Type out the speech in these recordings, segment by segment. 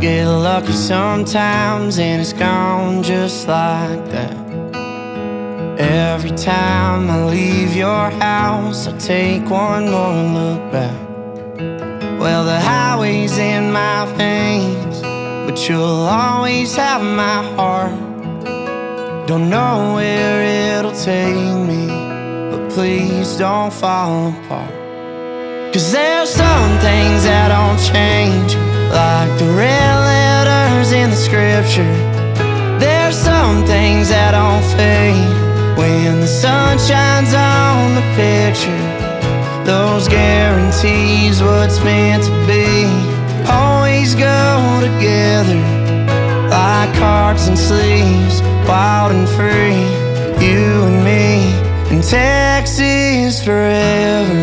Get lucky sometimes and it's gone just like that. Every time I leave your house, I take one more look back. Well, the highway's in my veins, but you'll always have my heart. Don't know where it'll take me, but please don't fall apart. 'Cause there's some things that don't change, like the red letters in the scripture. There's some things that don't fade when the sun shines on the picture. Those guarantees what's meant to be always go together, like hearts and sleeves, wild and free. You and me in Texas forever.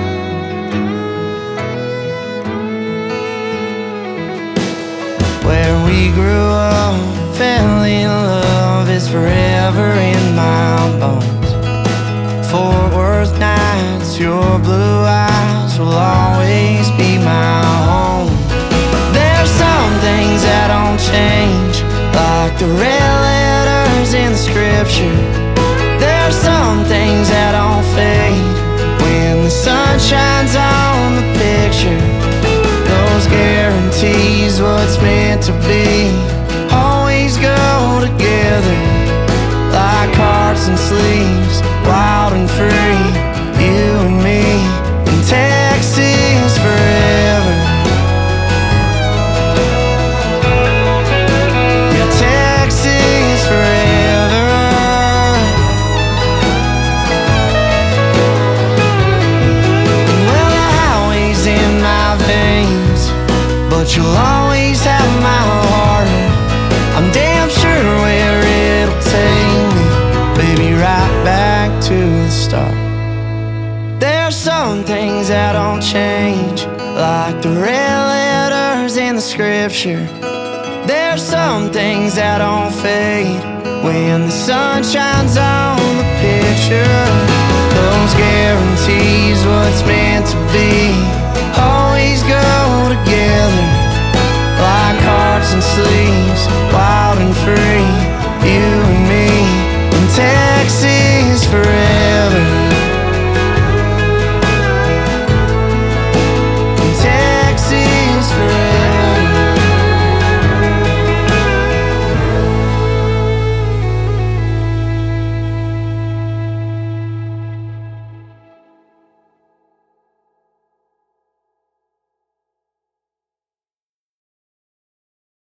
Where we grew up, fell in love is forever in my bones. Fort Worth nights, your blue eyes will always be my home. There's some things that don't change, like the red letters in the scripture. There's some things that don't fade when the sun shines on the picture. Those guarantees what's meant to be always go together, like hearts and sleeves, wild and free. You and me in Texas forever. Yeah, Texas forever. Well, the highway's in my veins, but you'll always have my heart. I'm damn sure where it'll take me, baby, right back to the start. There's some things that don't change, like the red letters in the scripture. There's some things that don't fade when the sun shines on the picture. Those guarantees what's meant to be always go together, like hearts and sleeves,